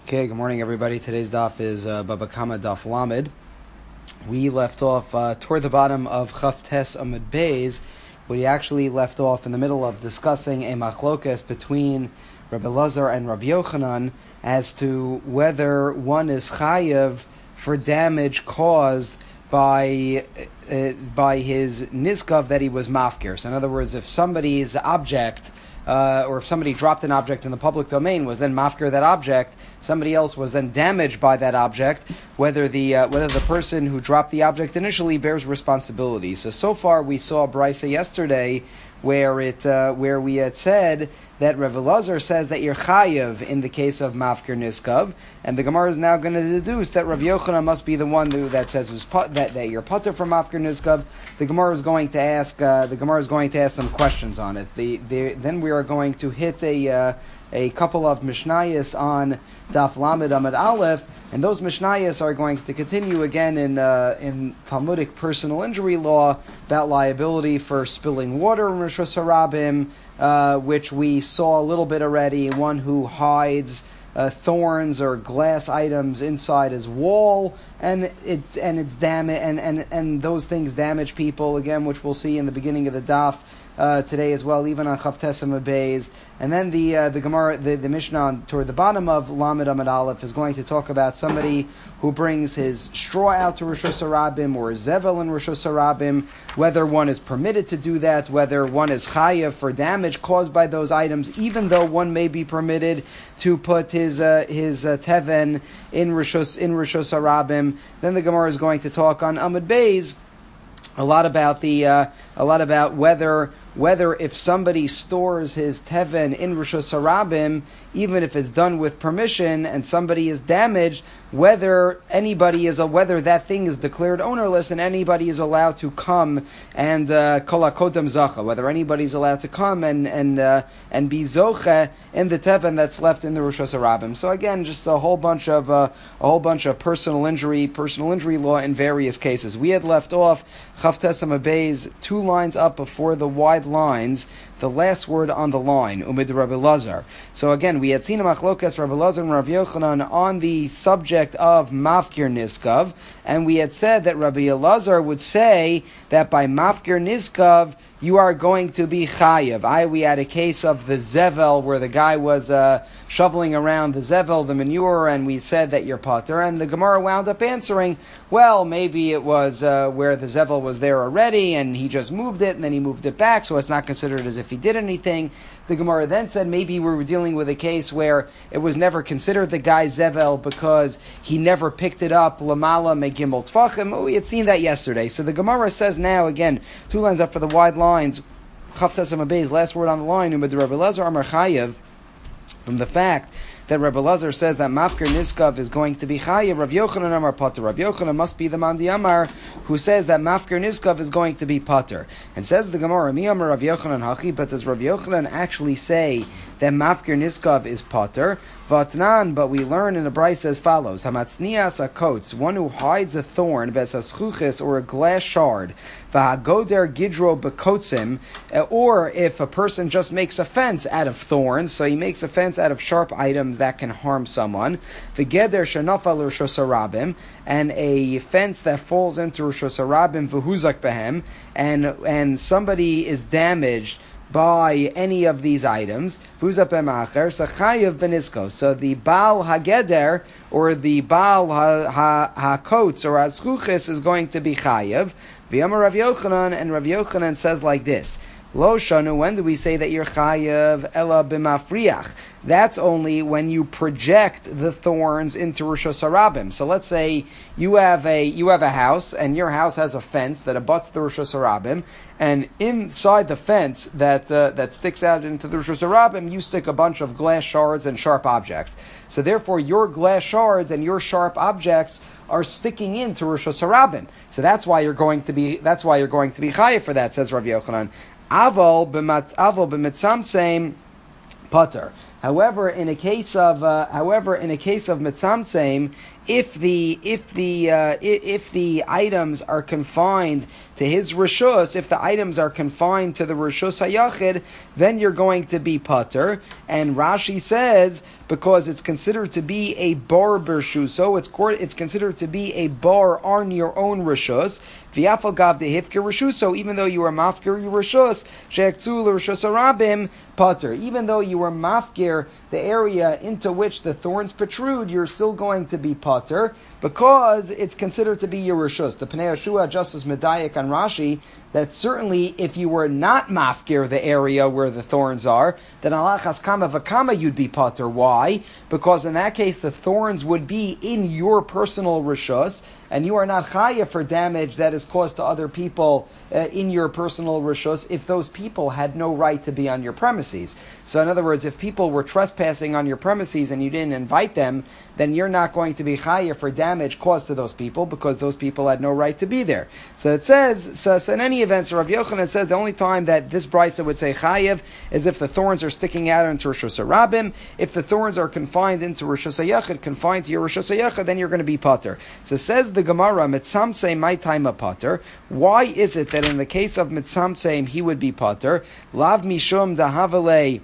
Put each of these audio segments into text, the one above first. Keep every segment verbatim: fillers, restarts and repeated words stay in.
Okay, good morning, everybody. Today's daf is uh, Baba Kama Daf Lamed. We left off uh, toward the bottom of Chaf Tes Amud Beis. We actually left off in the middle of discussing a machlokes between Rabbi Lazar and Rabbi Yochanan as to whether one is chayav for damage caused by uh, by his niskav that he was mafkir. So in other words, if somebody's object Uh, or if somebody dropped an object in the public domain, was then mafkir that object, somebody else was then damaged by that object, whether the uh, whether the person who dropped the object initially bears responsibility. So, so far we saw Brisa yesterday where it uh, where we had said that Rav Elazar says that you're chayav in the case of mafkir niskav, and the Gemara is now going to deduce that Rav Yochanan must be the one who, that says who's put, that that you're putter from mafkir niskav. The Gemara is going to ask uh, the Gemara is going to ask some questions on it. The, the, then we are going to hit a uh, a couple of mishnayos on Daf Lamed Amud Aleph, and those mishnayos are going to continue again in uh, in Talmudic personal injury law about liability for spilling water in Rosh Hashanah, uh, which we saw a little bit already. One who hides uh, thorns or glass items inside his wall, and it and it's damage and, and, and those things damage people again, which we'll see in the beginning of the daf. Uh, today as well, even on Chaf Tes Amud Beis, and then the uh, the Gemara, the, the Mishnah toward the bottom of Lamed Amud Aleph is going to talk about somebody who brings his straw out to Rosh Hashanah or zevel in Rosh Hashanah, whether one is permitted to do that, whether one is chayav for damage caused by those items, even though one may be permitted to put his uh, his uh, teven in Rosh in Rosh Hashanah. Then the Gemara is going to talk on Amud Beis a lot about the uh, a lot about whether. Whether if somebody stores his teven in Rosh Hashanah, even if it's done with permission and somebody is damaged, whether anybody is a, whether that thing is declared ownerless and anybody is allowed to come and kol hakodem zacha, whether anybody is allowed to come and and uh, and be zoche in the teven that's left in the Rosh Hashanah. So again, just a whole bunch of uh, a whole bunch of personal injury, personal injury law in various cases. We had left off Chaf Tes Amud Beis two lines up before the wide lines, the last word on the line, Umid Rabbi Lazar. So again, we had seen a machlokas Rabbi Lazar and Rabbi Yochanan on the subject of mafkir niskav, and we had said that Rabbi Lazar would say that by mafkir niskav you are going to be chayav. I we had a case of the zevel where the guy was uh, shoveling around the zevel, the manure, and we said that you're pater, and the Gemara wound up answering, well, maybe it was uh, where the zevel was there already, and he just moved it, and then he moved it back, so it's not considered as if he did anything. The Gemara then said maybe we were dealing with a case where it was never considered the guy's zevel because he never picked it up, lamala megimel tfachim. We had seen that yesterday. So the Gemara says now, again, two lines up for the wide lines, Chaf Tes Amud Beis, last word on the line, Umid Rabbi Lazar Amar Chayev, from the fact that Rabbi Lazar says that mafkir niskav is going to be chayav, Rav Yochanan Amar pater. Rav Yochanan must be the Mandi Amar who says that mafkir niskav is going to be pater. And says the Gemara, Mi Amar Rav Yochanan hachi, but does Rav Yochanan actually say that mafkir niskav is pater? Vatnan, but we learn in the Brisa as follows: Hamatznias akots, one who hides a thorn, vesaschuchis, or a glass shard, vahagoder gidro bekotzim, or if a person just makes a fence out of thorns, so he makes a fence out of sharp items that can harm someone, v'geder shenafal Rosh Hashanah, and a fence that falls into Rosh Hashanah, v'huzak behem, and and somebody is damaged by any of these items, so the Baal Hageder, or the Baal HaKots, or Azchuchis, is going to be Chayev. V'yamar Rav Yochanan, and Rav Yochanan says like this, Lo shanu, when do we say that you're chayav? Ela b'mafriach. That's only when you project the thorns into Rosh Hashanah. So let's say you have a you have a house, and your house has a fence that abuts the Rosh Hashanah, and inside the fence that uh, that sticks out into the Rosh Hashanah, you stick a bunch of glass shards and sharp objects. So therefore, your glass shards and your sharp objects are sticking into Rosh Hashanah. So that's why you're going to be that's why you're going to be chayav for that, says Rav Yochanan. Aval b'mat aval b'mitzamtzem pater. However, in a case of uh, however in a case of mitzamtzem, if the if the uh, if the items are confined to his rishus, if the items are confined to the rishus hayachid, then you're going to be pater. And Rashi says because it's considered to be a bar bershuso. It's it's considered to be a bar on your own rishus. V'yafal gav dehifker rishuso, even though you are mafkir your rishus, she'ekzu l'rishus harabim pater. Even though you are mafkir the area into which the thorns protrude, you're still going to be pater because it's considered to be your rishus. The Pnei Yeshua just as medayik on Rashi that certainly if you were not mafkir the area where the thorns are, then alachas kama v'kama you'd be pater. Why? Because in that case the thorns would be in your personal rishus, and you are not chaya for damage that is caused to other people uh, in your personal rishus if those people had no right to be on your premises. So in other words, if people were trespassing on your premises and you didn't invite them, then you're not going to be chaya for damage caused to those people because those people had no right to be there. So it says, so, so in any event, so Rav Yochanan says the only time that this brisa would say chayiv is if the thorns are sticking out into Rishus HaRabim. If the thorns are confined into Rishus HaYachid, confined to your Rishus HaYachid, then you're going to be pater. So says the Gemara, mitzamtzei my time a pater. Why is it that in the case of mitzamtzei he would be pater? Lav mishum dahavalei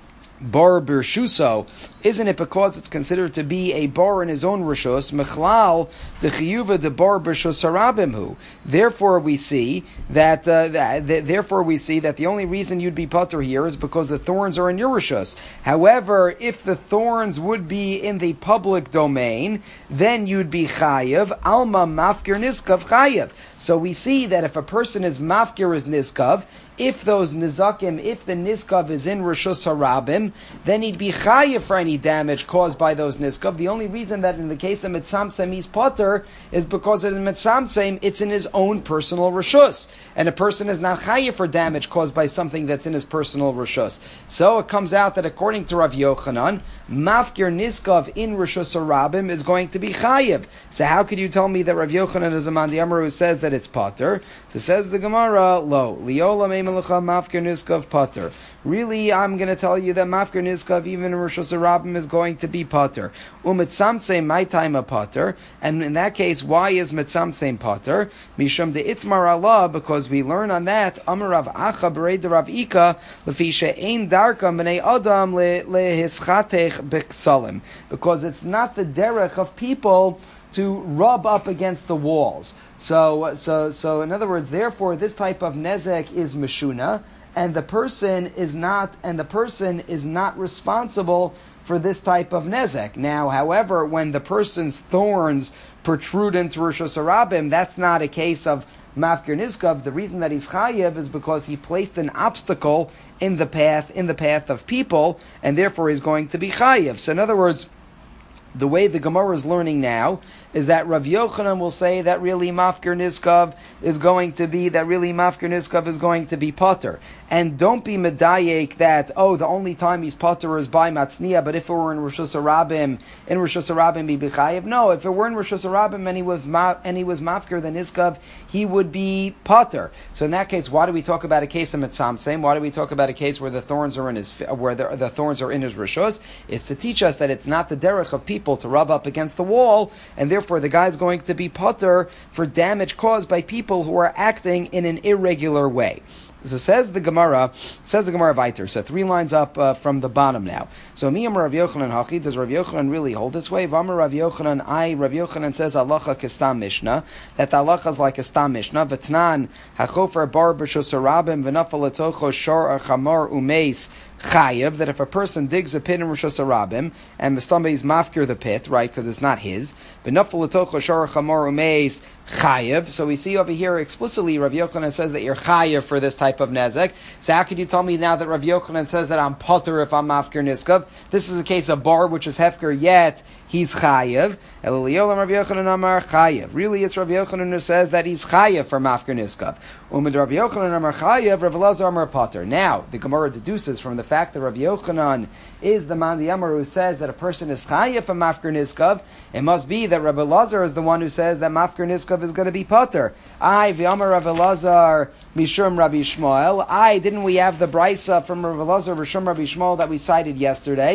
bar bershuso. Isn't it because it's considered to be a bar in his own rishus? Mechlal dechiyuva de bar bershus harabimhu. Therefore, we see that, uh, that, that. Therefore, we see that the only reason you'd be pater here is because the thorns are in your rishus. However, if the thorns would be in the public domain, then you'd be chayiv. Alma mafkir niskav chayiv. So we see that if a person is mafkir is niskav, if those nizakim, if the niskav is in rishus harabim, then he'd be chayiv for any damage caused by those niskav. The only reason that in the case of mitzamtzem he's potter is because in mitzamtzem it's in his own personal rishus, and a person is not chayiv for damage caused by something that's in his personal rishus. So it comes out that according to Rav Yochanan, mafkir niskav in rishus harabim is going to be chayiv. So how could you tell me that Rav Yochanan is a man Yamar who says that it's potter? So says the Gemara, lo liola meimelacha mafkir niskav potter. Really, I'm going to tell you that mafkir niskav even in rishus harabim is going to be pater. Umitzamtzei my time a pater, and in that case, why is mitzamtzei pater? Mishum de itmar Allah, because we learn on that Amar Rav Acha b'rei de Rav Ika lefi she'ein darka b'nei adam lehischatech b'ksalim, because it's not the derech of people to rub up against the walls. So, so, so, in other words, therefore, this type of nezek is meshuna, and the person is not, and the person is not responsible for this type of nezek. Now, however, when the person's thorns protrude into Rishus HaRabim, that's not a case of mafkir niskav. The reason that he's chayiv is because he placed an obstacle in the path, in the path of people, and therefore he's going to be chayiv. So, in other words, the way the Gemara is learning now is that Rav Yochanan will say that really mafkir niskav is going to be that really mafkir niskav is going to be potter, and don't be medayek that oh the only time he's potter is by matzniya, but if it were in Rishus HaRabim in Rishus HaRabim he be chayiv. No, if it were in Rishus HaRabim and he was ma- and he was mafkir the niskav, he would be potter. So in that case, why do we talk about a case of mitzamtzem? Why do we talk about a case where the thorns are in his where the, the thorns are in his rishus? It's to teach us that it's not the derech of people to rub up against the wall, and therefore the guy is going to be potter for damage caused by people who are acting in an irregular way. So says the Gemara, says the Gemara Viter. So three lines up uh, from the bottom now. So Miyam Rav Yochanan Hachi, does Rav Yochanan really hold this way? Vamar Rav Yochanan, I, Rav Yochanan says halacha kestam mishnah, that the halacha is like a stam mishnah. V'tnan hachofer bar b'shus harabim v'nafal letocho shor chamor umeis chayiv, that if a person digs a pit in Rishus HaRabim and somebody is mafkir the pit, right, because it's not his, v'nafal letocho shor chamor umeis chayiv. So we see over here explicitly Rav Yochanan says that you're chayiv for this type of nezek. So how could you tell me now that Rav Yochanan says that I'm potter if I'm mafkir niskav? This is a case of bar which is hefker, yet he's chayiv. Eliolam Rav Yochanan Amar chayiv. Really, it's Rav Yochanan who says that he's chayiv for mafkir niskav. Umid Rav Yochanan Amar chayiv, Rav Elazar Amar potter. Now, the Gemara deduces from the fact that Rav Yochanan is the man the Amar who says that a person is chayiv for mafkir niskav, it must be that Rav Elazar is the one who says that mafkir niskav is going to be potter. I, v'amar Rav Elazar mishum Rabbi Shmuel. I, didn't we have the brisa from Rav Elazar mishum Rabbi Shmuel that we cited yesterday?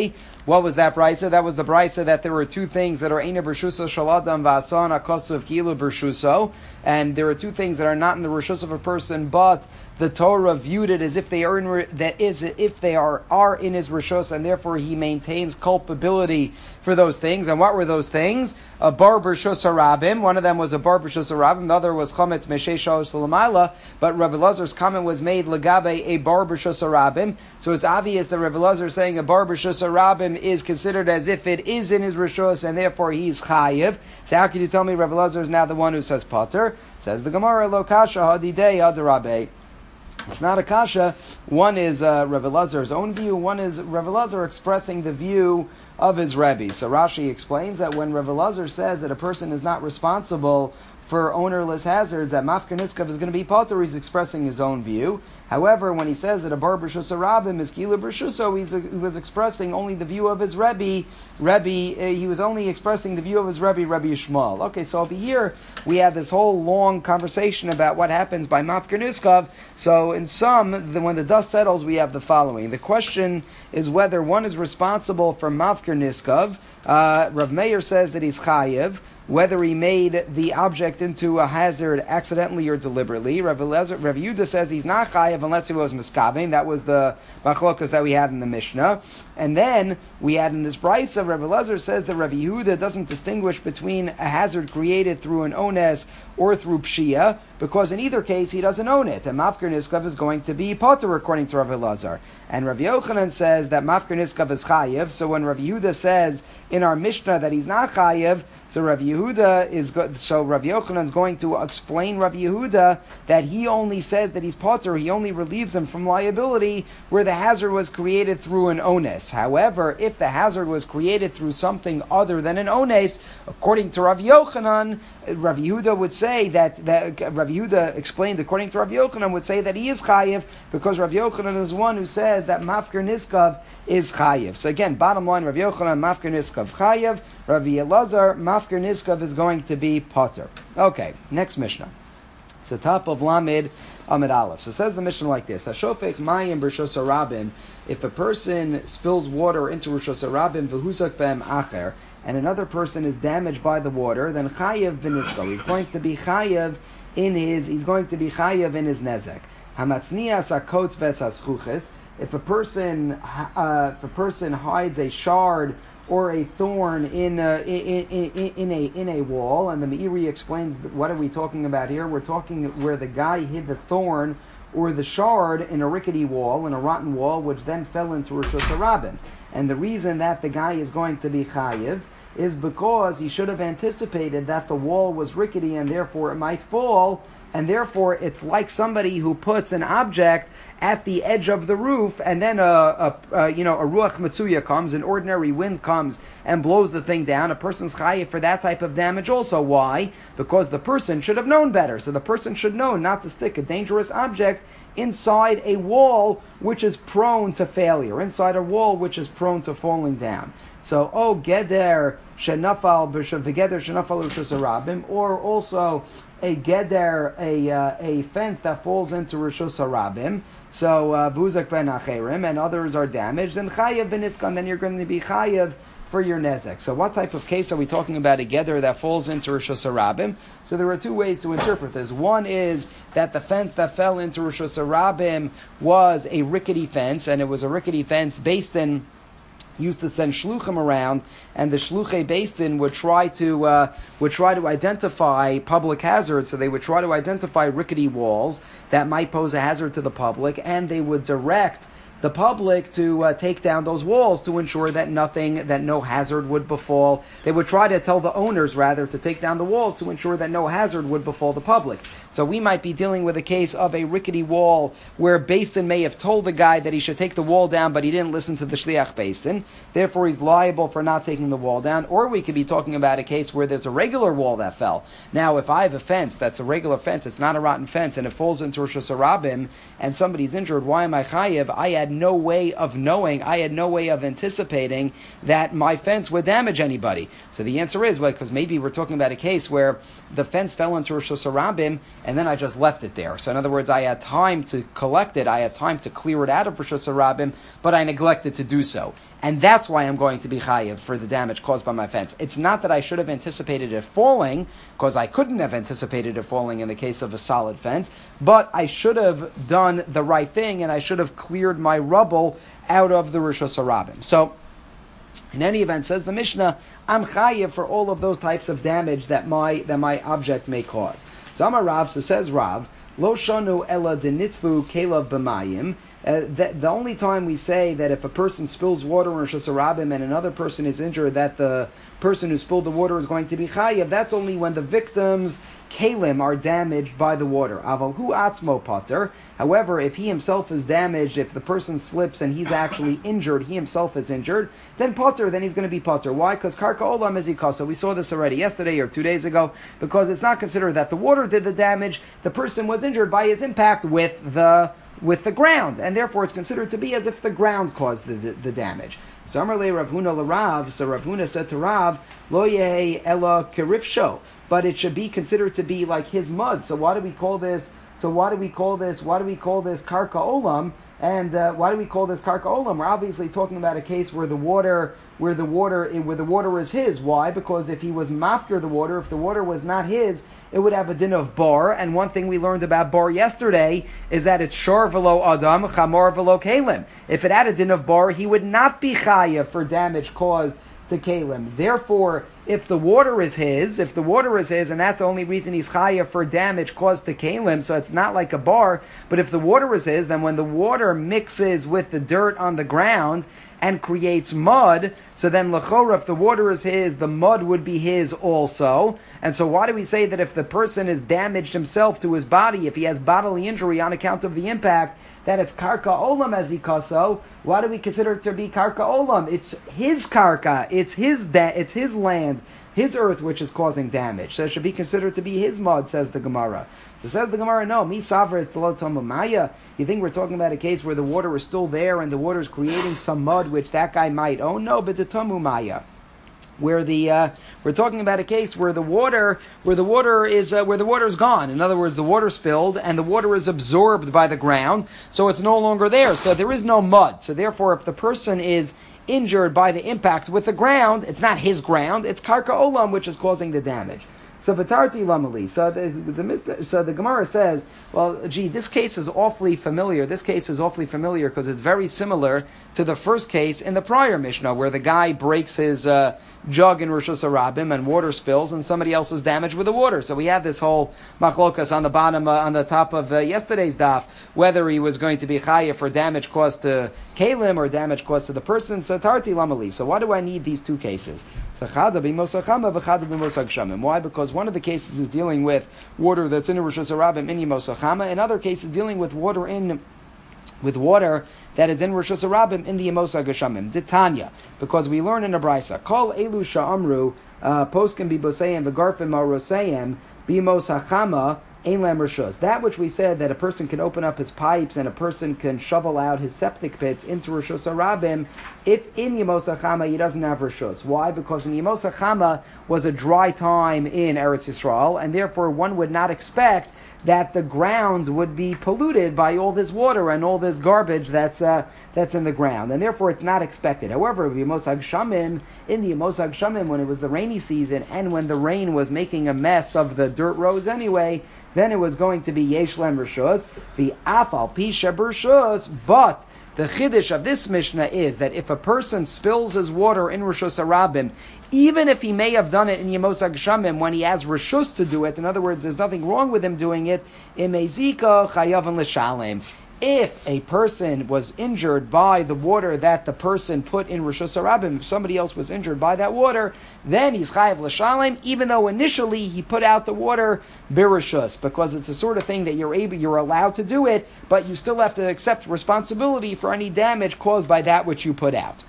What was that brisa? That was the brisa that there were two things that are Eina Bershuso Shaladam Vasan Akosav Kilu Bershuso, and there are two things that are not in the Rishus of a person, but the Torah viewed it as if they are in, that is if they are are in his Rishus, and therefore he maintains culpability for those things. And what were those things? A bar Bershus Harabim. One of them was a bar Bershus Harabim. The other was Chometz Meshei Shalosh Salamayla. But Rabbi Lazar's comment was made Lagabe a bar Bershus Harabim. So it's obvious that Rabbi Lazar is saying a bar Bershus Harabim is considered as if it is in his Rishus, and therefore he's Chayiv. So how can you tell me Rabbi Lazar is now the one who says Pater? Says the Gemara, Lo Kasha Hadidei Adarabe. It's not a kasha. One is uh, Rebbe Lazar's own view. One is Rebbe Lazar expressing the view of his Rebbe. So Rashi explains that when Rebbe Lazar says that a person is not responsible for ownerless hazards, that Mafker Niskav is going to be Pater, he's expressing his own view. However, when he says that a bar B'Rshus Rabim is Kila B'Rshuso, he's, he was expressing only the view of his Rebbe. Rebbe, uh, he was only expressing the view of his Rebbe, Rebbe Yishmael. Okay, so over here, we have this whole long conversation about what happens by Mafker Niskav. So in sum, the, when the dust settles, we have the following. The question is whether one is responsible for Mafker Niskav. Uh, Rav Meir says that he's Chayev, whether he made the object into a hazard accidentally or deliberately. Rav Yehuda says he's not chayav unless he was miskabing. That was the machlokas that we had in the Mishnah. And then we had in this brisa, Rav Elazar says that Rav Yehuda doesn't distinguish between a hazard created through an ones or through pshia, because in either case he doesn't own it. And Mafker Niskav is going to be potter according to Rav Elazar. And Rav Yochanan says that Mafker Niskav is chayav. So when Rav Yehuda says in our Mishnah that he's not chayav, so Rav Yehuda is go- so Rav Yochanan is going to explain Rav Yehuda that he only says that he's potter, he only relieves him from liability where the hazard was created through an ones. However, if the hazard was created through something other than an ones, according to Rav Yochanan, Rav Yehuda would say that, that Rav Yehuda explained according to Rav Yochanan would say that he is chayiv because Rav Yochanan is one who says that Mafker Niskav is chayiv. So again, bottom line, Rav Yochanan Mafker Niskav chayiv, Rav Elazar Mafker Niskav is going to be potter. Okay, next Mishnah. So top of Lamed Amid Aleph. So says the Mishnah like this: Hashofek Mayim B'Rishos Harabim. If a person spills water into Rishos Harabim, v'huzak b'hem acher, and another person is damaged by the water, then chayev b'nisko. He's going to be chayev in his. He's going to be chayev in his nezek. Hamatznias akotz v'esaschuches. If a person, uh, if a person hides a shard or a thorn in a, in, in, in a in a wall, and the Meiri explains what are we talking about here? We're talking where the guy hid the thorn or the shard in a rickety wall, in a rotten wall, which then fell into Rishos Harabim. And the reason that the guy is going to be chayiv is because he should have anticipated that the wall was rickety and therefore it might fall, and therefore it's like somebody who puts an object at the edge of the roof, and then a, a, a you know a ruach matsuya comes, an ordinary wind comes and blows the thing down. A person's chayiv for that type of damage also. Why? Because the person should have known better. So the person should know not to stick a dangerous object inside a wall which is prone to failure, inside a wall which is prone to falling down. So, oh, geder shenafal v'geder shenafal rishos harabim, or also a geder, a uh, a fence that falls into rishos harabim. So, v'uzak ben acherim, and others are damaged, and chayev b'niskan, then you're going to be chayev for your nezek. So what type of case are we talking about, a geder that falls into Rishos Harabim? So there are two ways to interpret this. One is that the fence that fell into Rishos Harabim was a rickety fence, and it was a rickety fence based in used to send shluchim around, and the shluchei beistin would try to uh, would try to identify public hazards. So they would try to identify rickety walls that might pose a hazard to the public, and they would direct the public to uh, take down those walls to ensure that nothing, that no hazard would befall. They would try to tell the owners, rather, to take down the walls to ensure that no hazard would befall the public. So we might be dealing with a case of a rickety wall where Basin may have told the guy that he should take the wall down, but he didn't listen to the Shliach Basin. Therefore, he's liable for not taking the wall down. Or we could be talking about a case where there's a regular wall that fell. Now, if I have a fence that's a regular fence, it's not a rotten fence, and it falls into Rosh Hashanah, and somebody's injured, why am I chayev? I had no way of knowing, I had no way of anticipating that my fence would damage anybody. So the answer is, well, because maybe we're talking about a case where the fence fell into Rosh Hashanah and then I just left it there. So in other words, I had time to collect it, I had time to clear it out of Rosh Hashanah, but I neglected to do so. and that's why I'm going to be chayiv for the damage caused by my fence. It's not that I should have anticipated it falling, because I couldn't have anticipated it falling in the case of a solid fence, but I should have done the right thing, and I should have cleared my rubble out of the Rishus Harabim. So, in any event, says the Mishnah, I'm chayiv for all of those types of damage that my that my object may cause. So Amar Rav, so says Rav, Lo shanu ela denitvu kelav b'mayim. Uh, the, the only time we say that if a person spills water in Rishus Harabim and another person is injured, that the person who spilled the water is going to be chayiv, that's only when the victim's kalim are damaged by the water. Aval hu atzmo pater. However, if he himself is damaged, if the person slips and he's actually injured, he himself is injured, then pater, then he's going to be pater. Why? Because karka olam is ikasa. We saw this already yesterday or two days ago, because it's not considered that the water did the damage. The person was injured by his impact with the with the ground, and therefore it's considered to be as if the ground caused the, the, the damage. So Amarle Rav Huna l'Rav, so Rav Huna said to Rav, Lo yeh ela kerifsho, but it should be considered to be like his mud. So why do we call this? So why do we call this? Why do we call this karka olam? And uh, why do we call this karka olam? We're obviously talking about a case where the water, where the water, where the water is his. Why? Because if he was mafkir the water, if the water was not his, it would have a din of bar. And one thing we learned about bar yesterday is that it's shor velo adam, chamor velo kalim. If it had a din of bar, he would not be chayav for damage caused to kalim. Therefore, if the water is his, if the water is his, and that's the only reason he's chayav for damage caused to kalim, so it's not like a bar, but if the water is his, then when the water mixes with the dirt on the ground and creates mud, so then l'chora, if the water is his, the mud would be his also. And so why do we say that if the person is damaged himself to his body, if he has bodily injury on account of the impact, that it's karka olam as ikaso? Why do we consider it to be karka olam? It's his karka, it's his da- it's his land, his earth which is causing damage. So it should be considered to be his mud, says the Gemara. So says the Gemara, no, mi savra is telotom maya. You think we're talking about a case where the water is still there and the water is creating some mud which that guy might own? No, but the tomu maya. Where the uh, we're talking about a case where the water where the water is uh, where the water is gone. In other words, the water spilled and the water is absorbed by the ground, so it's no longer there. So there is no mud. So therefore, if the person is injured by the impact with the ground, it's not his ground; it's karka olam which is causing the damage. So v'tarti lamali. So the, the so the Gemara says, well, gee, this case is awfully familiar. This case is awfully familiar because it's very similar to the first case in the prior Mishnah, where the guy breaks his uh, jug in Rishus Harabim and water spills, and somebody else is damaged with the water. So we have this whole machlokas on the bottom, uh, on the top of uh, yesterday's daf, whether he was going to be chayav for damage caused to kalim or damage caused to the person. So tarti lamali. So why do I need these two cases? So chada b'mosachama v'chada b'mosach shamim. Why? Because one of the cases is dealing with water that's in a Rishus Harabim in Yemosachama, and other cases dealing with water in with water that is in Rishus Harabim in the Yemosach Geshamim. Ditanya, because we learn in a brisa, Kol elu sha'amru poskim bibosayim v'garfim marosayim b'mosachama ein lam rishus. That which we said that a person can open up his pipes and a person can shovel out his septic pits into Rishus Harabim, if in Yemosachama he doesn't have rishus. Why? Because in Yemosachama was a dry time in Eretz Yisrael, and therefore one would not expect that the ground would be polluted by all this water and all this garbage that's uh, that's in the ground, and therefore it's not expected. However, Yemosach Shamim, in the Yemosach Shamim, when it was the rainy season and when the rain was making a mess of the dirt roads anyway, then it was going to be Yesh Lem Rishus, the Afal Pisha Rishus, but the chiddush of this Mishnah is that if a person spills his water in Rishus Harabim, even if he may have done it in Yemosach Shamim when he has Rishus to do it, in other words, there's nothing wrong with him doing it, Imezika Chayavan L'Shalem. If a person was injured by the water that the person put in Rishus Harabim, if somebody else was injured by that water, then he's chayav l'shalem, even though initially he put out the water birishus, because it's the sort of thing that you're able, you're allowed to do it, but you still have to accept responsibility for any damage caused by that which you put out.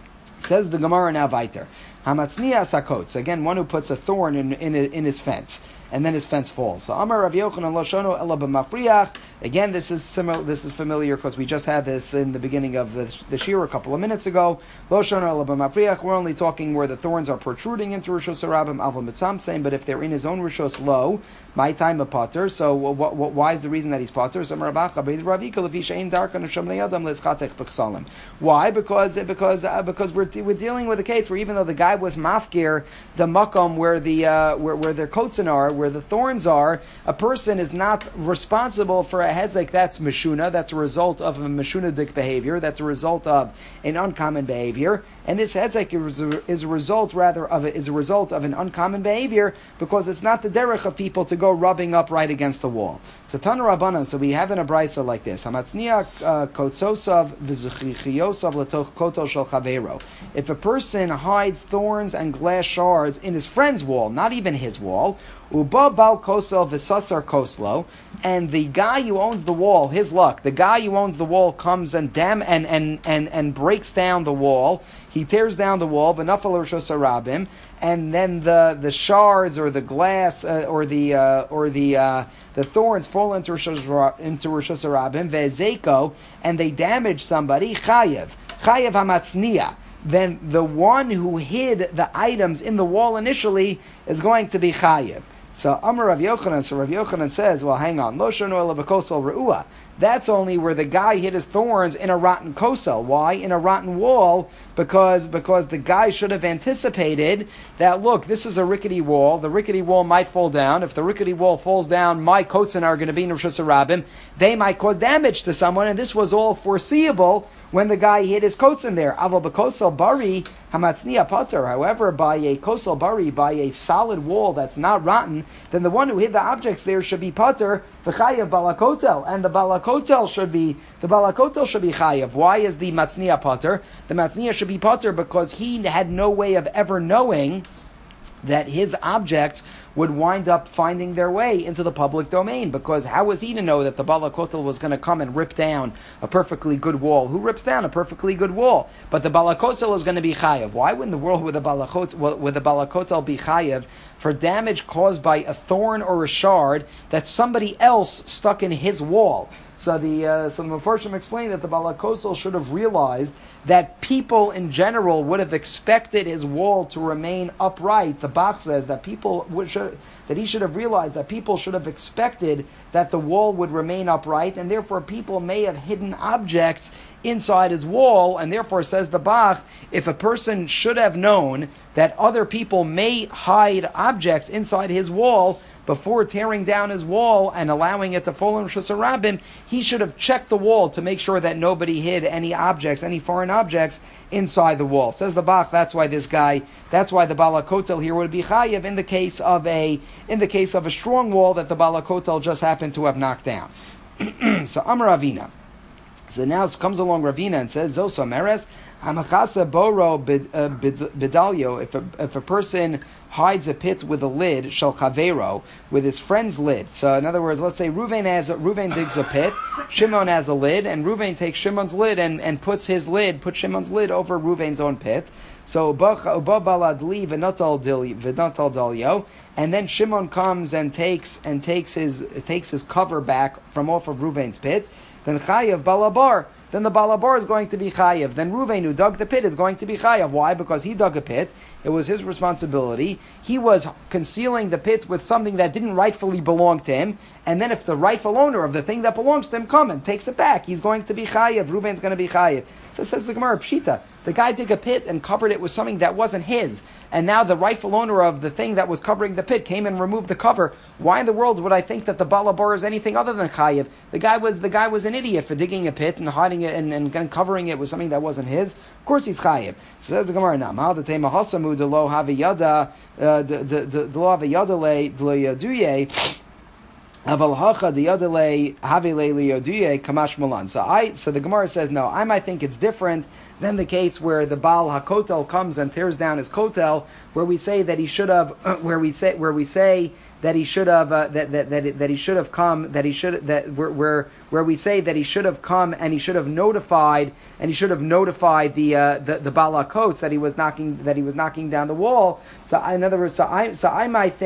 Says the Gemara now weiter. Hamatzniya sakot. So again, one who puts a thorn in in, in his fence. and then his fence falls. So Amar Rav Yochanan lo shono ela b'mafriach. Again, this is similar. This is familiar because we just had this in the beginning of the, the shir a couple of minutes ago. Lo shono ela b'mafriach. We're only talking where the thorns are protruding into Rishos Harabim avol mitzamtzem, but if they're in his own Rishos low, my time a potter. So what, what, why is the reason that he's potter? Why? Because because uh, because we're we're dealing with a case where even though the guy was mafkir, the makom where the uh, where where their kotzin are, where the thorns are, a person is not responsible for a hezek that's meshuna. That's a result of a meshunadik behavior. That's a result of an uncommon behavior. And this hezek is a, is a result, rather, of a, is a result of an uncommon behavior because it's not the derech of people to go rubbing up right against the wall. So Tana Rabbanan, so we have in a brisa like this: Hamatzniya kotzosav v'zuchiyosav letoch koto shel chaveiro. If a person hides thorns and glass shards in his friend's wall, not even his wall, uba bal kosel v'sasar koslo, and the guy who owns the wall, his luck, the guy who owns the wall comes and dam and and and and breaks down the wall. He tears down the wall, v'nafal Rishos Harabim, and then the, the shards or the glass uh, or the uh, or the uh, the thorns fall into Rishos into Rishos Harabim ve'zeko, and they damage somebody. Chayev, chayev hamatzniya. Then the one who hid the items in the wall initially is going to be chayev. So Amar Rav Yochanan, so Rav Yochanan says, well, hang on, lo shonu ela b'kosel re'ua. That's only where the guy hid his thorns in a rotten kosel. Why? In a rotten wall, because because the guy should have anticipated that, look, this is a rickety wall. The rickety wall might fall down. If the rickety wall falls down, my kotzin are going to be in Rishos Harabim. They might cause damage to someone, and this was all foreseeable when the guy hid his coats in there. Aval b'kosel bari hamatzniya pater. However, by a kosel bari, by a solid wall that's not rotten, then the one who hid the objects there should be pater v'chayev balakotel, and the balakotel should be the balakotel should be chayev. Why is the matzniya pater? The matzniya should be pater because he had no way of ever knowing that his objects would wind up finding their way into the public domain. Because how was he to know that the Balakotel was going to come and rip down a perfectly good wall? Who rips down a perfectly good wall? But the Balakotel is going to be chayev. Why would in the world would the Balakotel, would the Balakotel be chayev for damage caused by a thorn or a shard that somebody else stuck in his wall? So the uh, so the Mefarshim explained that the Balakotel should have realized that people in general would have expected his wall to remain upright. The Bach says that people would should, that he should have realized that people should have expected that the wall would remain upright, and therefore people may have hidden objects inside his wall, and therefore, says the Bach, if a person should have known that other people may hide objects inside his wall before tearing down his wall and allowing it to fall in Rishos Harabim, he should have checked the wall to make sure that nobody hid any objects, any foreign objects, inside the wall. Says the Bach, that's why this guy, that's why the Balakotel here would be chayev in the case of a in the case of a strong wall that the Balakotel just happened to have knocked down. So Amar Ravina. So now it comes along Ravina and says, Zoso Meres, Hamachasa Boro Bidalio, if a if a person hides a pit with a lid, shel chavero, with his friend's lid. So in other words, let's say Ruvain has a, Ruvain digs a pit, Shimon has a lid, and Ruvain takes Shimon's lid and, and puts his lid, puts Shimon's lid over Ruvain's own pit. So Uba baladli v'natal dalio, and then Shimon comes and takes and takes his takes his cover back from off of Ruvain's pit. Then chayev balabar. Then the balabar is going to be chayev. Then Ruvain, who dug the pit, is going to be chayev. Why? Because he dug a pit. It was his responsibility. He was concealing the pit with something that didn't rightfully belong to him. And then if the rightful owner of the thing that belongs to him comes and takes it back, he's going to be chayev. Ruvain's going to be chayev. So says the Gemara, Pshita. The guy dug a pit and covered it with something that wasn't his. And now the rightful owner of the thing that was covering the pit came and removed the cover. Why in the world would I think that the balabar is anything other than chayev? The guy was the guy was an idiot for digging a pit and hiding it and, and, and covering it with something that wasn't his. Of course he's chayev. So says the Gemara, now mal detema hasamu de lo haviyada de lo haviyada le de lo yaduye. So I, so the Gemara says, no, I might think it's different than the case where the Baal HaKotel comes and tears down his kotel, where we say that he should have, uh, where we say, where we say that he should have, uh, that that that that he should have come, that he should that where where where we say that he should have come and he should have notified and he should have notified the uh, the the Baal HaKotes that he was knocking that he was knocking down the wall. So in other words, so I so I might think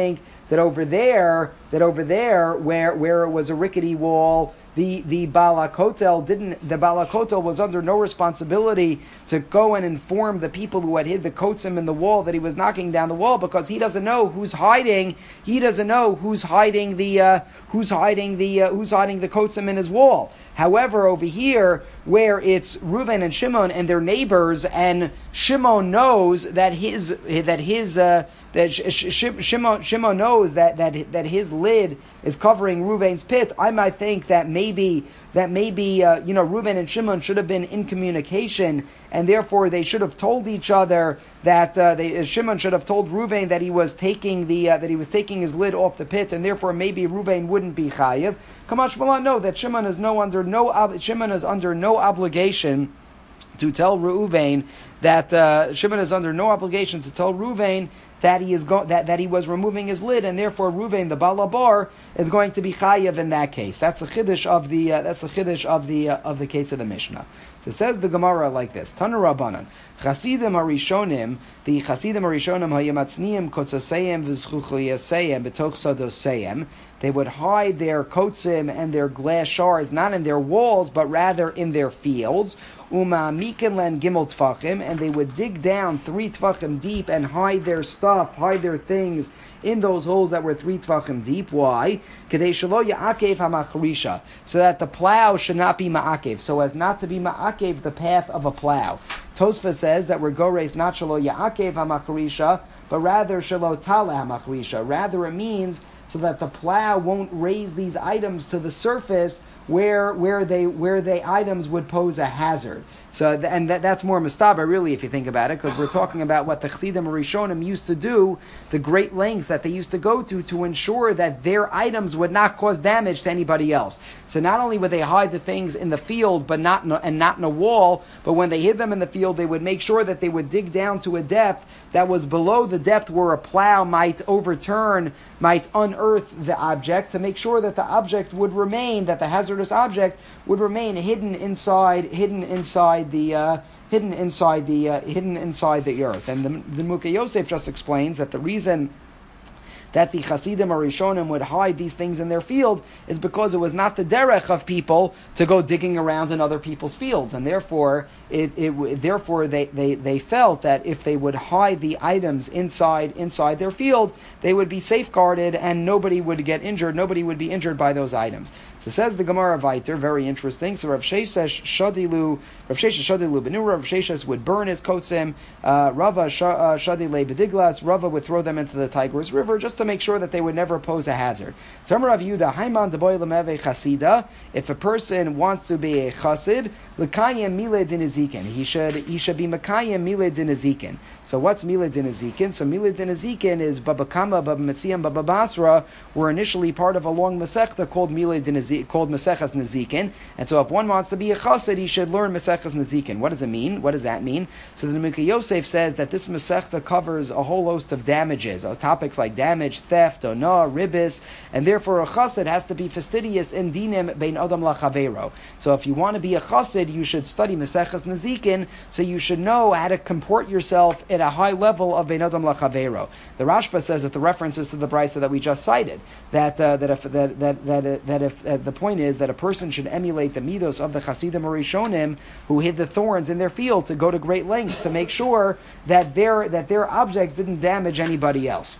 that over there, that over there, where where it was a rickety wall, the the Baal HaKotel didn't. The Baal HaKotel was under no responsibility to go and inform the people who had hid the kotzim in the wall that he was knocking down the wall, because he doesn't know who's hiding. He doesn't know who's hiding the uh, who's hiding the uh, who's hiding the kotzim in his wall. However, over here, where it's Reuven and Shimon and their neighbors, and Shimon knows that his that his uh, that Shimon Shimon knows that that that his lid is covering Reuven's pit, I might think that maybe that maybe uh, you know Reuven and Shimon should have been in communication, and therefore they should have told each other that uh, they, Shimon should have told Reuven that he was taking the uh, that he was taking his lid off the pit, and therefore maybe Reuven wouldn't be chayiv. Kamash Malan, no, that Shimon is no under no Shimon is under no obligation to tell Reuven that uh, Shimon is under no obligation to tell Reuven that he is go- that, that he was removing his lid, and therefore Reuven, the Balabar, is going to be chayav in that case. That's the chiddush of the uh, that's the chiddush of the uh, of the case of the Mishnah. So it says the Gemara like this: Tanu Rabbanan, Chasidim Harishonim, the Chasidim Harishonim Hayamatzniim Kotzoseim V'Zchuchoyaseim B'Toch Sadoseim. They would hide their kotzim and their glass shards not in their walls, but rather in their fields. Uma mikenlen gimel tfachim, and they would dig down three tfachim deep and hide their stuff, hide their things in those holes that were three tfachim deep. Why? Kedei shelo ya'akev hamachrisha, so that the plow should not be ma'akev, so as not to be ma'akev the path of a plow. Tosfa says that we're gores not shelo ya'akev hamachrisha, but rather shelo tala hamachrisha. Rather it means so that the plow won't raise these items to the surface where where they where they items would pose a hazard. So and that, that's more mustaba really if you think about it, because we're talking about what the Chassidim Rishonim used to do, the great length that they used to go to to ensure that their items would not cause damage to anybody else. So not only would they hide the things in the field, but not in a, and not in a wall, but when they hid them in the field, they would make sure that they would dig down to a depth that was below the depth where a plow might overturn, might unearth the object, to make sure that the object would remain, that the hazardous object would remain hidden inside, hidden inside the, uh, hidden inside the, uh, hidden inside the earth. And the, the Mukha Yosef just explains that the reason that the Chasidim Harishonim would hide these things in their field is because it was not the derech of people to go digging around in other people's fields, and therefore it, it therefore they, they, they felt that if they would hide the items inside inside their field, they would be safeguarded and nobody would get injured. Nobody would be injured by those items. So says the Gemara Viter, very interesting. So Rav Sheshes Shadilu, Rav Sheshes Shadilu Benu, Rav Sheshes would burn his kotzim, uh, Rava Shadile Bediglas, Rava would throw them into the Tigris River just to make sure that they would never pose a hazard. So Rav Yehuda, Haiman Deboy Lemeve Chasida, if a person wants to be a chassid, L'kayim Mile Dinazikin, he should he should be Makayim Mile Dinazikin. So what's Mile Dinazikin? So Mile Dinazikin is Baba Kama, Baba Metziam, Baba Basra were initially part of a long Masechta called Mile Dinazikin, called Maseches Nazikin. And so if one wants to be a chassid, he should learn Maseches Nazikin. What does it mean? What does that mean? So the Mukha Yosef says that this Masechta covers a whole host of damages, uh, topics like damage, theft, onah, ribis, and therefore a chassid has to be fastidious in dinim bein adam lachavero. So if you want to be a chassid, you should study Maseches Nazikin, so you should know how to comport yourself at a high level of bein adam lachavero. The Rashba says that the references to the brisa that we just cited, that uh, that if that that that, uh, that if uh, the point is that a person should emulate the midos of the Chasidim Harishonim who hid the thorns in their field, to go to great lengths to make sure that their that their objects didn't damage anybody else.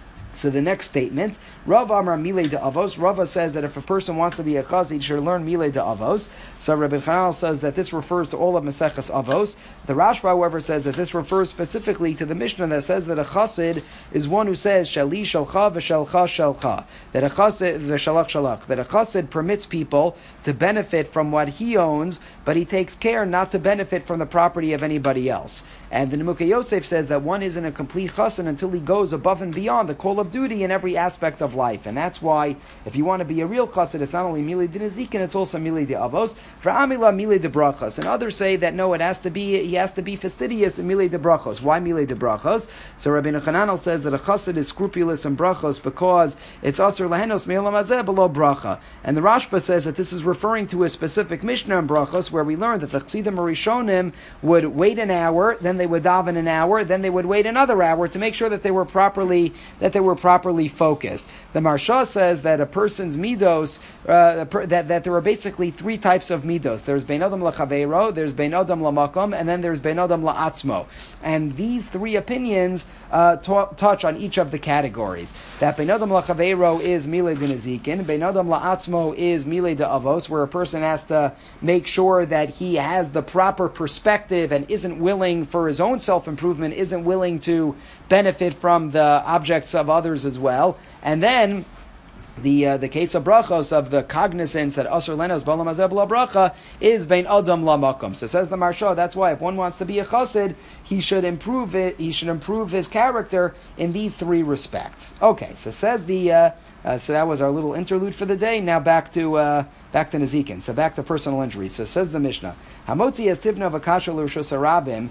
So the next statement, Rav Amar Milei de Avos. Rava says that if a person wants to be a chassid, he should learn Milei de Avos. So Rabbi Chanal says that this refers to all of Maseches Avos. The Rashba, however, says that this refers specifically to the Mishnah that says that a chassid is one who says Shali Shalcha v'Shalcha Shalcha, that a chassid v'Shalach Shalach, that a chassid permits people to benefit from what he owns, but he takes care not to benefit from the property of anybody else. And the Mukha Yosef says that one isn't a complete chassid until he goes above and beyond the call of duty in every aspect of life. And that's why, if you want to be a real chassid, it's not only Milei de Nazikin, it's also Milei de Avos. For Amila Milei de Brachos. And others say that no, it has to be, he has to be fastidious in Milei de Brachos. Why Milei de Brachos? So Rabbi Nachananel says that a chassid is scrupulous in Brachos because it's Asur Lahenos Me'olam Hazeh below Bracha. And the Rashba says that this is referring to a specific Mishnah in Brachos where we learned that the Chassidim Harishonim would wait an hour, then they would daven an hour, then they would wait another hour to make sure that they were properly that they were properly focused. The Marsha says that a person's midos, uh, that, that there are basically three types of midos. There's bein adam lachaveiro, there's bein adam lamakom, and then there's bein adam la'atzmo. And these three opinions uh, t- touch on each of the categories. That bein adam lachaveiro is milei de nezikin, bein adam la'atzmo is milei de avos, where a person has to make sure that he has the proper perspective and isn't willing, for his own self-improvement, isn't willing to benefit from the objects of others as well. And then the uh, the case of brachos, of the cognizance that asur lenos b'olam hazeh b'la bracha, is bein adam lamakom. So says the Marsha, that's why if one wants to be a chassid, he should improve it. He should improve his character in these three respects. Okay, so says the. Uh, Uh, so that was our little interlude for the day. Now back to uh, back to Nezikin. So back to personal injury. So says the Mishnah, Hamotzi es tivna v'kasha l'rishus harabim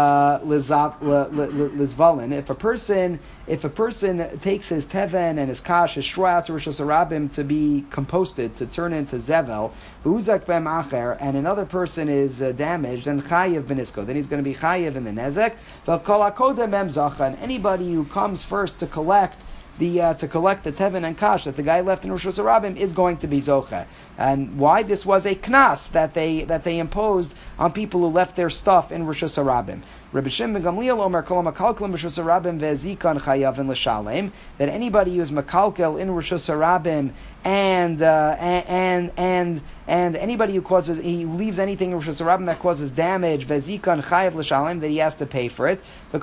lizvalin. If a person if a person takes his teven and his kash, his straw out to rishus harabim to be composted, to turn into zevel, v'uzak b'em acher, and another person is uh, damaged, then chayev benisko. Then he's going to be chayev in the nezek. V'kol hakodem em zacha. And anybody who comes first to collect The uh, to collect the teven and kash that the guy left in Rosh Hashanah is going to be zocha. And why? This was a knas that they that they imposed on people who left their stuff in Rosh Hashanah. Rabbi Shimon ben Gamliel Omer Kol Makalkel Rosh Hashanah ve'Zikon Chayavin l'Shalem, that anybody who's makalkel in Rosh Hashanah and uh, and and and anybody who causes he leaves anything in Rosh Hashanah that causes damage ve'Zikon Chayav l'Shalem, that he has to pay for it.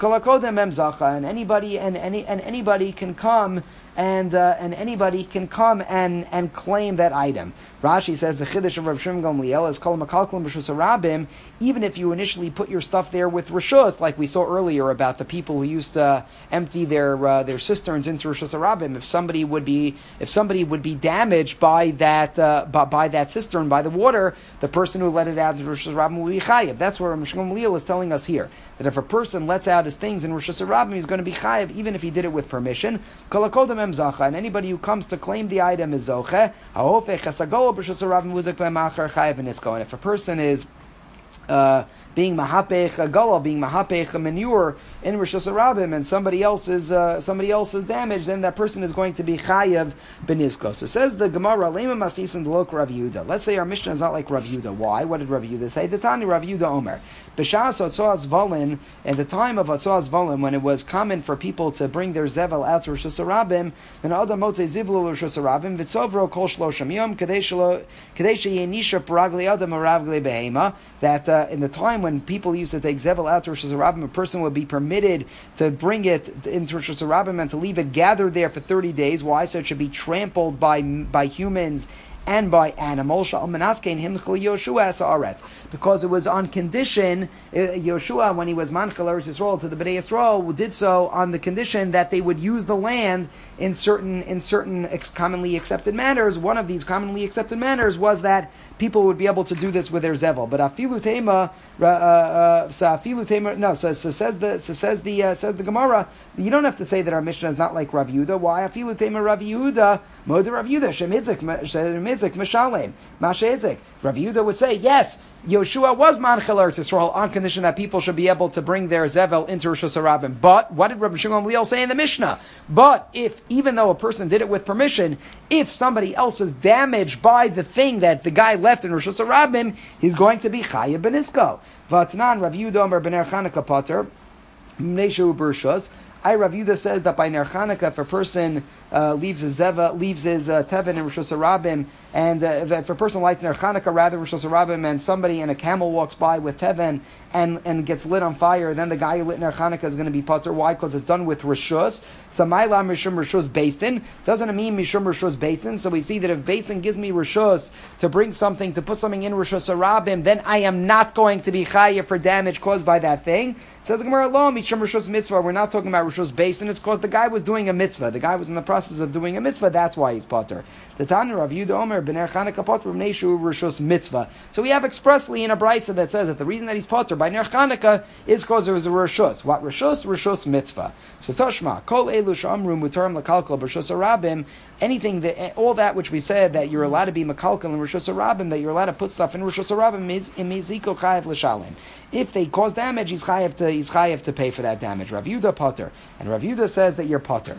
And anybody and any and anybody can come and uh, and anybody can come and, and claim that item. Rashi says the chiddush of Rav Shimon Gamliel is kol makalkelim b'rishus harabim. Even if you initially put your stuff there with rishus, like we saw earlier about the people who used to empty their uh, their cisterns into rishus harabim, if somebody would be if somebody would be damaged by that uh, by, by that cistern, by the water, the person who let it out into rishus harabim will be chayiv. That's what Rav Shimon Gamliel is telling us here, that if a person lets out his things in rishus harabim, he's going to be chayiv even if he did it with permission. Kol hakodem em zacha, and anybody who comes to claim the item is zoche. And if a person is uh, being mahapech a gola, being mahapech a manure in Rishus Harabim, and somebody else is uh, somebody else is damaged, then that person is going to be chayav benisko. So says the Gemara, Lema Masis and Delok Rav Yehuda. Let's say our Mishnah is not like Rav Yehuda. Why? What did Rav Yehuda say? The Tani Rav Yehuda Omer. B'shas Otzoas Volin, at the time of Otzoas Volin, when it was common for people to bring their zevel out to Rishus Harabim, then Adam Motze Zivlu Rishus Harabim Vitzovro Kol Shlosham Yom Kadesh Yenisha Paragli Adam Aravli Behema. That uh, in the time when people used to take zevel out to Rosh Hashanah, a person would be permitted to bring it into Rosh Hashanah and to leave it gathered there for thirty days. Why? So it should be trampled by by humans and by animals. Because it was on condition, Yoshua, when he was Manchel Eretz Yisrael to the Bnei Yisrael, did so on the condition that they would use the land in certain in certain ex- commonly accepted manners. One of these commonly accepted manners was that people would be able to do this with their zevel. But afilu tema, uh, uh, so afilu tema, no. So, so says the so says the uh, says the Gemara. You don't have to say that our Mishnah is not like Rav Yehuda. Why? Afilu tema Rav Yehuda, moder Rav Yehuda, shemizik shemizik mishalem mashezik. Rav Yehuda would say, yes, Yoshua was Manchel Eretz Yisrael on condition that people should be able to bring their zevel into Rosh Hashanah. But what did Rabbi Shimon Gamliel say in the Mishnah? But if, even though a person did it with permission, if somebody else is damaged by the thing that the guy left in Rosh Hashanah, he's going to be chayav benisko. Vatnan Rav Yehuda Omer b'ner Chanukah pater mneishu b'rishus. I Rav Yehuda says that by Ner Chanukah, if a person uh, leaves his zeva, leaves his uh, teven in Rosh Hashanah, and uh, if a person lights Ner Chanukah rather Rosh Hashanah, and somebody in a camel walks by with teven and, and gets lit on fire, then the guy who lit Ner Chanukah is going to be patur. Why? Because it's done with rishus. Samayla mishum rishus basin doesn't mean mishum rishus basin. So we see that if basin gives me rishus to bring something, to put something in Rosh Hashanah, then I am not going to be chayav for damage caused by that thing. Says the Gemara, lo mishum rishus mitzvah. We're not talking about rishus basin. It's because the guy was doing a mitzvah. The guy was in the process of doing a mitzvah. That's why he's patur. The Tana Rav Yehuda Omer b'ner Chanukah patur b'neishu rishus mitzvah. So we have expressly in a brisa that says that the reason that he's patur by Ner Chanukah is because there was a rishus. What rishus? Rishus mitzvah. So Toshma kol elu shamru mutarim lakalkal b'rishus harabim. Anything that, all that which we said that you're allowed to be makalkal in Rishus Harabim, that you're allowed to put stuff in Rishus Harabim is imiziko chayav l'shalem. If they cause damage, he's chayav to he's chayev to pay for that damage. Rav Yehuda potter, and Rav Yehuda says that you're potter.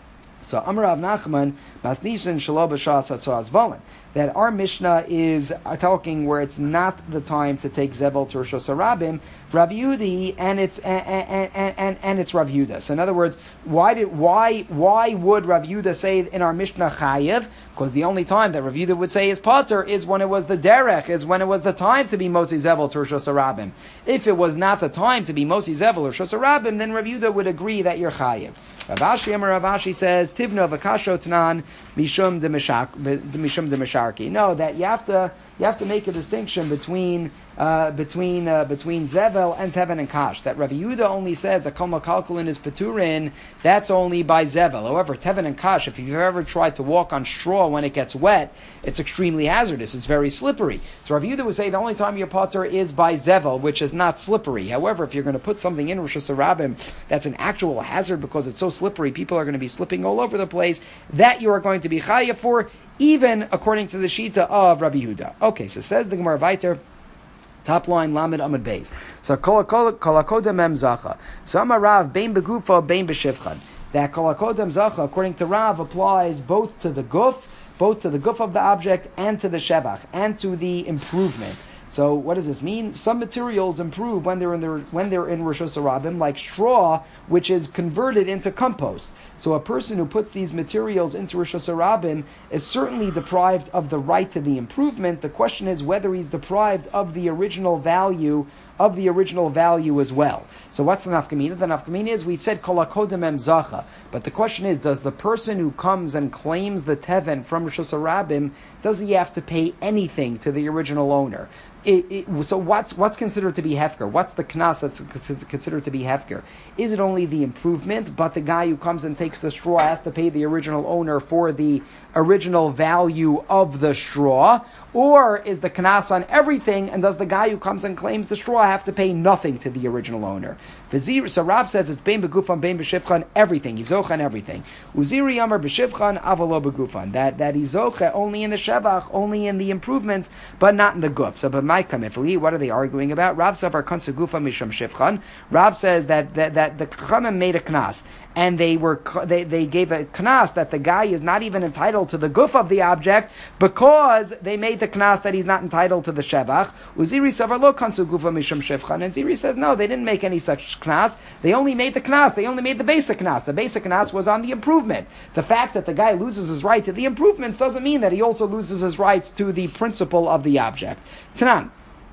So Amar Rav Nachman, Masnishin Shalo B'Shas Hatzoas Volin, that our Mishnah is talking where it's not the time to take Zevel to Rosh Hashanah, Rav Yehudi, and it's and, and, and, and it's Rav Yehuda. So in other words, why did why why would Rav Yehuda say in our Mishnah Chayev? Because the only time that Rav Yehuda would say is Potter is when it was the derech, is when it was the time to be Motzi Zevel to Rosh Hashanah. If it was not the time to be Motzi Zevel or Rosh Hashanah, then Rav Yehuda would agree that you're Chayev. Rav Ashi Amar Rav Ashi says Tivna v'kasho tanan mishum de mishum de misharki. No, that you have to you have to make a distinction between uh, between uh, between Zevel and Teven and Kash. That Rav Yehuda only said the Kol Makalkalin is Peturin. That's only by Zevel. However, Teven and Kash, if you've ever tried to walk on straw when it gets wet, it's extremely hazardous. It's very slippery. So Rav Yehuda would say the only time your potter is by Zevel, which is not slippery. However, if you're going to put something in Rosh Hashanah that's an actual hazard because it's so slippery, people are going to be slipping all over the place, that you are going to be chayav for, even according to the Shita of Rabbi Yehuda. Okay, so says the Gemara Vayter, top line, Lamed Amud Beis. So kol hakodem mem zacha. So Amar Rav, bein begufo, bein b'shivchan. That kol hakodem zacha, according to Rav, applies both to the guf, both to the guf of the object, and to the shevach, and to the improvement. So what does this mean? Some materials improve when they're in the, when they're in Rosh Hashanah, like straw, which is converted into compost. So a person who puts these materials into Rosh Hashanah is certainly deprived of the right to the improvement. The question is whether he's deprived of the original value of the original value as well. So what's the nafkamina? The nafkamina is, we said kol hakodem em zacha, but the question is, does the person who comes and claims the teven from Rosh Hashanah, does he have to pay anything to the original owner? It, it, so what's what's considered to be hefker? What's the knas that's considered to be hefker? Is it only the improvement, but the guy who comes and takes the straw has to pay the original owner for the original value of the straw? Or is the knas on everything, and does the guy who comes and claims the straw have to pay nothing to the original owner? So Rav says it's bein begufan, bein b'shivchan, everything. Yizocha and everything. Uziri Amar b'shivchan, avalo begufan. That that yizocha only in the shevach, only in the improvements, but not in the guf. So but my kamifli, what are they arguing about? Rav savar kansa gufa misham shivchan. Rav says that that, that the Chachamim made a knas, and they were they, they gave a knas that the guy is not even entitled to the guf of the object because they made the knas that he's not entitled to the shevach. Uziri savar lo kansu gufa misham shivchan, and Ziri says no, they didn't make any such knas. They only made the knas. They only made the basic knas. The basic knas was on the improvement. The fact that the guy loses his right to the improvements doesn't mean that he also loses his rights to the principle of the object. Tanan.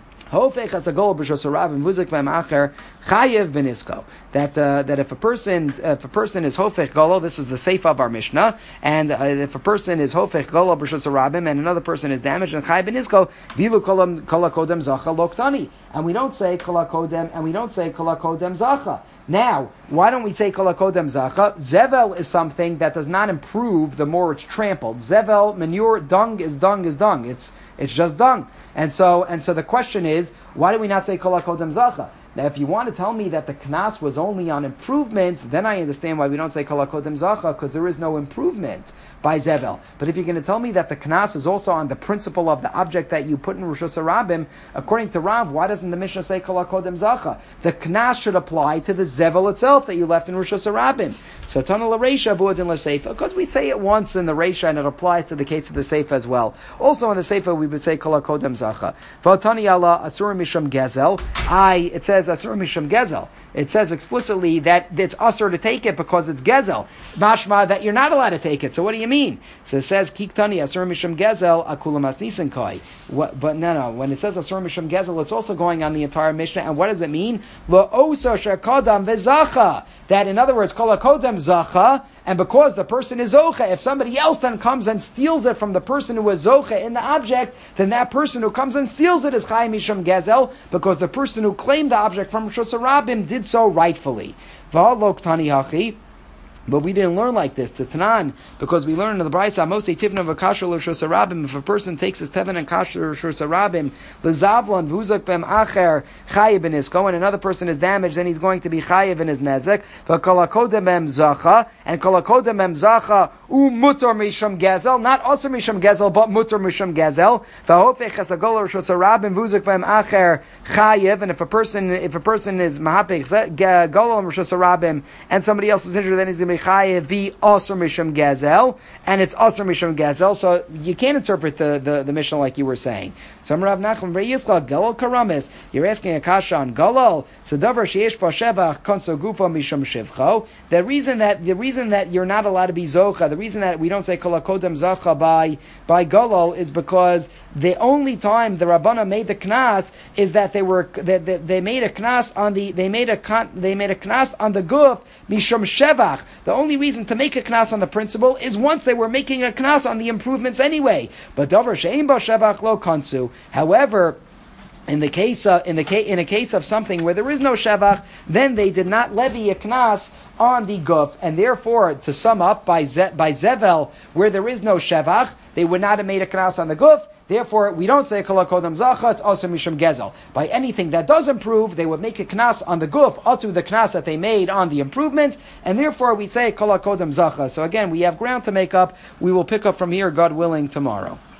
That uh, that if a person if a person is hofech golo, this is the seif of our Mishnah, and uh, if a person is hofech golo b'shus harabim and another person is damaged, and chay b'nizko vilu kol hakodem zacha loktani, and we don't say kol hakodem and we don't say kol hakodem zacha. Now, why don't we say kol hakodem zacha? Zevel is something that does not improve the more it's trampled. Zevel, manure, dung is dung is dung. It's it's just dung. And so and so the question is, why do we not say kol hakodem zacha? Now, if you want to tell me that the knas was only on improvements, then I understand why we don't say kol hakodem zacha, because there is no improvement by Zevel. But if you're going to tell me that the knas is also on the principle of the object that you put in Rosh Hashanah, according to Rav, why doesn't the Mishnah say kol hakodem zacha? The knas should apply to the Zevel itself that you left in Rosh Hashanah. So Tana l'Reisha, Bu'adin l'Seifa, because we say it once in the Reisha and it applies to the case of the Seifa as well. Also in the Seifa we would say kol hakodem zacha. V'atani ala asur misham gezel. I, it says asur misham gezel. It says explicitly that it's usher to take it because it's gezel. Mashma, that you're not allowed to take it. So what do you mean? So it says kiktani asur misham gezel akula masnisan koi. But no, no. When it says asur misham gezel, it's also going on the entire Mishnah. And what does it mean? Lo osa shakadam vezacha. That in other words, kol hakodem zacha. And because the person is zocha, if somebody else then comes and steals it from the person who was zocha in the object, then that person who comes and steals it is chai misham gezel, because the person who claimed the object from Rosh Hashanah did so rightfully. V'halok tani hachi. But we didn't learn like this, the Tanan, because we learned in the Braysa, Mosei Tivna v'Kasher l'Rishus Harabim, if a person takes his Tevin and Kasher l'Rishus Harabim, l'Zavlon v'Uzak b'em Acher, Chayiv in his Ko, and another person is damaged, then he's going to be Chayiv in his Nezek, v'Kolakodem em Zacha, and Kolakodem em Zacha, u Mutor Misham Gezel, not also Misham Gezel, but Mutor Misham Gezel, v'Hofech Chesagol l'Rishus Harabim, v'Uzak b'em Acher, Chayiv, and if a person, if a person is Mahapech, Golol l'Rishus Harabim, and somebody else is injured, then he's going to be Chayev vi Asr Misham Gazel, and it's Asr Misham Gazel, so you can't interpret the, the, the Mishnah like you were saying. So Rav Nachman Bar Yitzchak, Galal Karamis, you're asking a kasha on Galal, so Davar Sheyesh Pa Shevach Konso Gufo Misham Shivcho. The reason that the reason that you're not allowed to be Zocha, the reason that we don't say Kol HaKodem Zacha by by Galal is because the only time the Rabbana made the Knas is that they were that they, they made a Knas on the they made a they made a Knas on the Guf Misham Shevach. The only reason to make a knas on the principle is once they were making a knas on the improvements anyway. But davar she'ein ba shevach lo kansu. However, in the case of, in the case in a case of something where there is no shevach, then they did not levy a knas on the guf, and therefore, to sum up, by ze, by zevel, where there is no shevach, they would not have made a knas on the guf. Therefore, we don't say kol hakodem zacha, it's also mishum gezel. By anything that does improve, they would make a knas on the guf, atu the knas that they made on the improvements, and therefore we say kol hakodem zacha. So again, we have ground to make up. We will pick up from here, God willing, tomorrow.